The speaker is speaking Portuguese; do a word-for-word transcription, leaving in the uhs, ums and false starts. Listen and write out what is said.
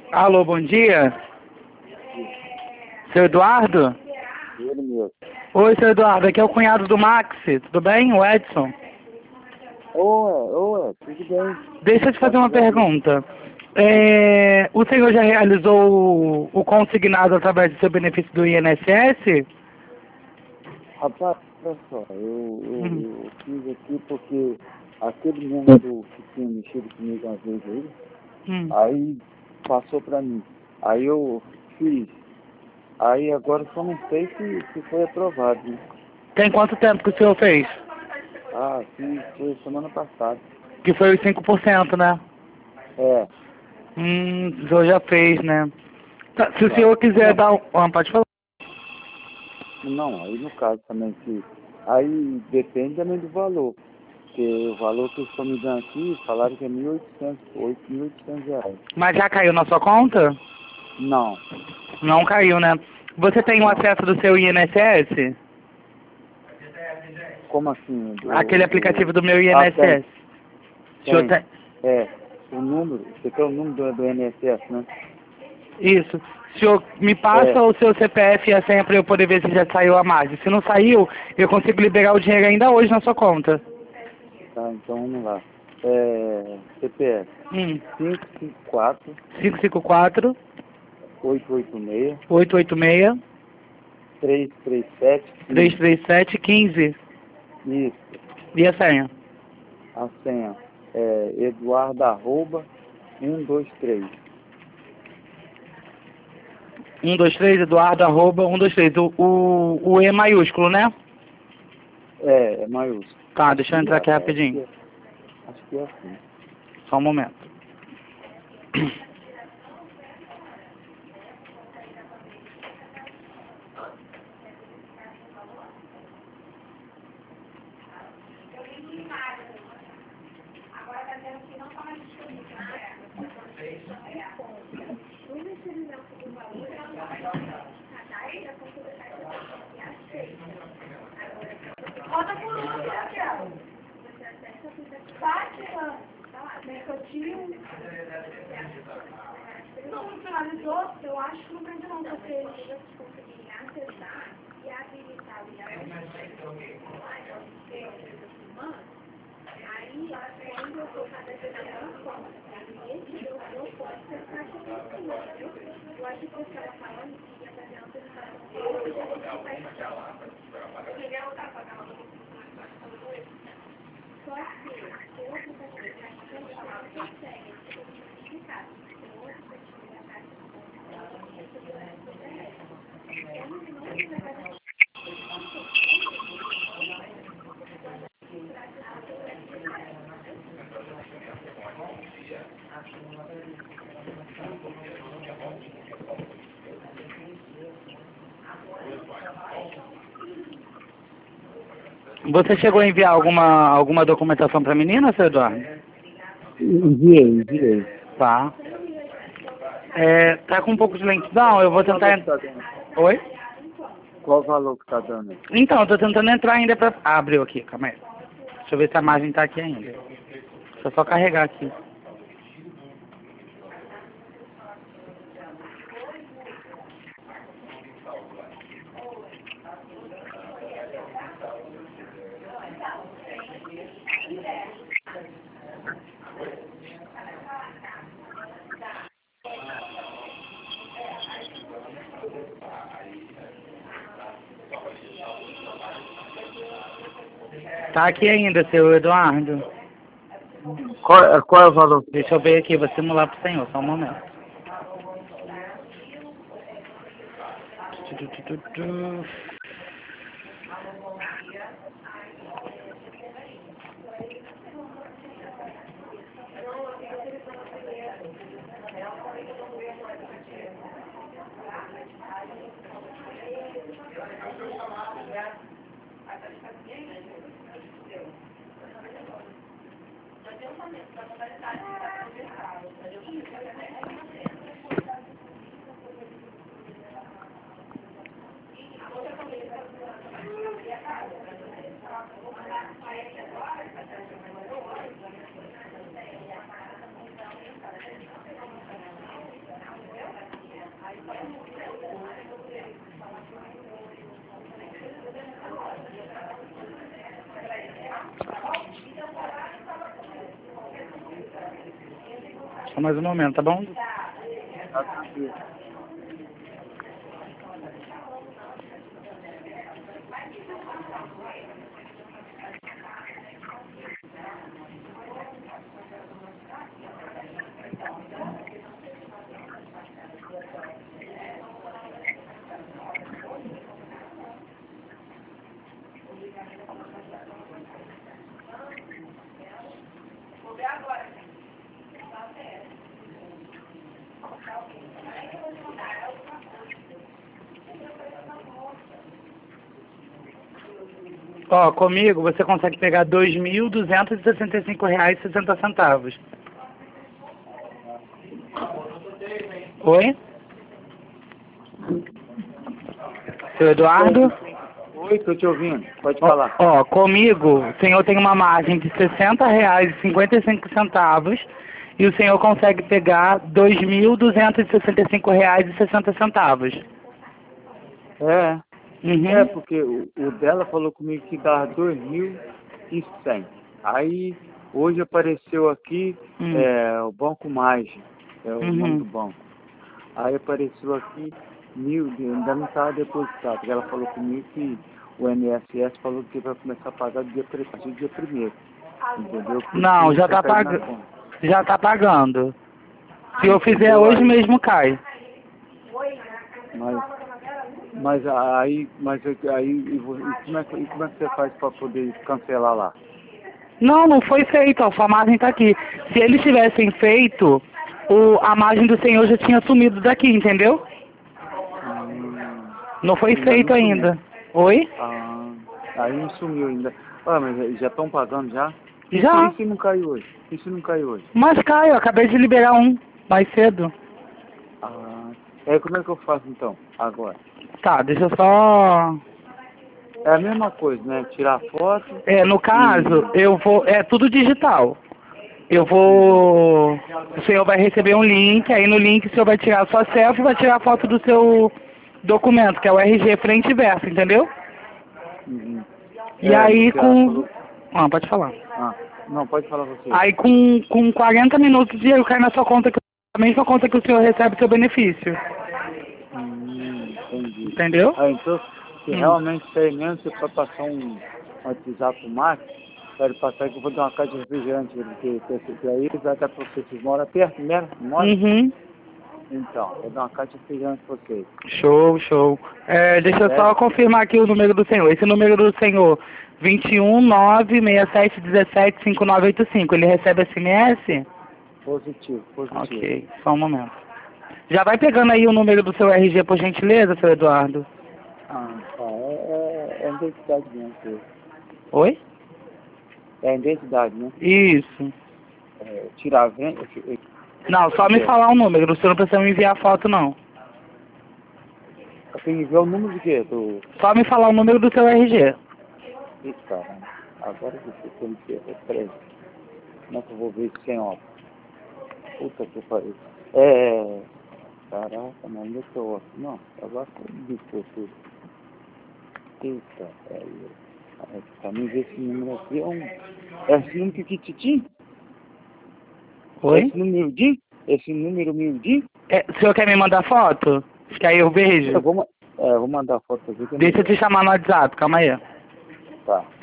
Alô, bom dia. Seu Eduardo? Ele mesmo. Oi, seu Eduardo, aqui é o cunhado do Max, tudo bem? O Edson. Oi, oi, tudo bem? Deixa eu te fazer uma pergunta. É, o senhor já realizou o, o consignado através do seu benefício do I N S S? Rapaz, olha só, eu, eu, Hum, eu fiz aqui porque aquele número que tinha mexido comigo uma vez aí, hum. aí passou pra mim. Aí eu fiz. Aí agora só não sei se, se foi aprovado, né? Tem quanto tempo que o senhor fez? Ah, fiz, foi semana passada. Que foi os cinco por cento, né? É, Hum, o senhor já fez, né? Tá, se o tá. senhor quiser Não, dar um... Ah, pode falar. não, aí no caso também que. Aí depende também do valor. Porque o valor que eles estão me dando aqui, falaram que é mil e oitocentos, oito mil e oitocentos reais. Mas já caiu na sua conta? Não, Não caiu, né? Você tem o não. acesso do seu I N S S? Como assim? Aquele Do, aplicativo do... do meu Ah, tem, I N S S? O senhor tem. tem? É, o número, você quer o número do, do I N S S, né? Isso. O senhor me passa É, o seu C P F e a senha para eu poder ver se já saiu a margem. Se não saiu, eu consigo liberar o dinheiro ainda hoje na sua conta. tá, então vamos lá. É, C P F Hum. cinco cinco quatro, cinco cinco quatro, oito oito seis, oito oito seis, três três sete, três quinze. três sete, quinze. Isso, E a senha? a senha é eduardo arroba um dois três. um dois três, Eduardo, arroba, um dois três. O, o, o E maiúsculo, né? É, é maiúsculo. Tá, Acho deixa eu que, entrar aqui acho que, rapidinho. é, acho que é assim. Só um momento. Não funcionalizou, eu acho que não prende não, porque eles conseguirem acessar e habilitar o aí quando eu for fazer essa transforma, esse eu não pode ser caixa de eu acho que você estava falando que ia fazer uma apresentação só que outro consegue, explicar. Você chegou a enviar alguma, alguma documentação para a menina, seu Eduardo? Enviei, enviei. Tá. É, tá com um pouco de lentidão, eu vou Qual valor tentar... que tá dando? Oi? Qual valor que tá dando aí? Então, eu tô tentando entrar ainda pra... Ah, abriu aqui, calma aí. Deixa eu ver se a margem tá aqui ainda. Deixa eu só carregar aqui. Tá aqui ainda, seu Eduardo. Qual, é- qual é o valor? Deixa eu ver aqui, vou simular pro senhor, só um momento. Tu, tu, tu, tu, tu. Só mais um momento, tá bom? Tá tranquilo. Ó, comigo você consegue pegar dois mil duzentos e sessenta e cinco reais e sessenta centavos. Oi? Seu Eduardo? Oi, tô te ouvindo. Pode Ó, falar. ó, comigo o senhor tem uma margem de sessenta reais e cinquenta e cinco centavos e o senhor consegue pegar dois mil duzentos e sessenta e cinco reais e sessenta centavos. É. Uhum. É, porque o, o dela falou comigo que dava dois mil e cem. Aí, hoje apareceu aqui Hum. é, o Banco Margem, é o Uhum. nome do banco. Aí apareceu aqui mil, ainda não estava depositado, porque ela falou comigo que o I N S S falou que vai começar a pagar dia, a partir do dia primeiro, entendeu? Por Não, isso já que tá caiu na pagando. conta. Já tá pagando. Se eu fizer Entendeu? hoje Aí- mesmo cai. Mas, mas aí, mas aí, e vo- e como é, que- e como é que você faz para poder cancelar lá? Não, não foi feito, ó, a margem tá aqui. Se eles tivessem feito, o, a margem do senhor já tinha sumido daqui, entendeu? Hum, Não foi ainda feito não sumiu. ainda. Oi? Ah, aí não sumiu ainda. Ah, mas já estão pagando já? E Já. se, e se não caiu hoje? E se não caiu hoje? Mas cai, eu acabei de liberar um mais cedo. Ah, aí como é que eu faço então, agora? Tá, deixa eu só... É a mesma coisa, né? Tirar foto É, no caso, eu vou... É tudo digital. Eu vou... O senhor vai receber um link, aí no link o senhor vai tirar a sua selfie e vai tirar a foto do seu documento, que é o R G frente e verso, entendeu? e... Uhum. E É, aí porque ela com... falou... Ah, pode falar. Ah, não, pode falar você. Aí com, com quarenta minutos o dinheiro cai na sua conta, que a mesma conta que o senhor recebe seu benefício. Hum, entendi. Entendeu? Ah, então, se Hum. realmente isso aí mesmo, você pode passar um WhatsApp pro Marcos, para ele passar que eu vou dar uma caixa de refrigerante, porque porque aí eles até para vocês, vocês moram perto, né? Mora? Uhum. Então, vou dar uma caixa de refrigerante para vocês. Show, show. É, deixa eu só Certo? confirmar aqui o número do senhor. Esse número do senhor, vinte e um, nove, seis sete, um sete, cinco nove oito cinco, ele recebe S M S? Positivo, positivo. Ok, só um momento. Já vai pegando aí o número do seu R G, por gentileza, seu Eduardo? Ah, tá. É, é, é identidade mesmo. que- Oi? É identidade, né? Isso. É, tirar a venda. Não, só me falar o número, o senhor não precisa me enviar foto, não. Eu tenho que ver o número de quê? Do... Só me falar o número do seu R G. Ih, caramba. Agora que você tem que ver. Peraí. Como é que eu vou ver isso sem óculos? Puta que pariu. É. Caraca, mas onde é que eu óculos? Não, agora foi bispo tudo. Eita, peraí. É, pra mim ver esse número aqui é um. É esse número que Titi? Oi? Esse número de? Esse número miudinho? É, o senhor quer me mandar foto? Que aí eu vejo. Eu vou, ma- é, eu vou mandar a foto aqui. que eu não- Deixa eu te chamar no WhatsApp, calma aí. Tá.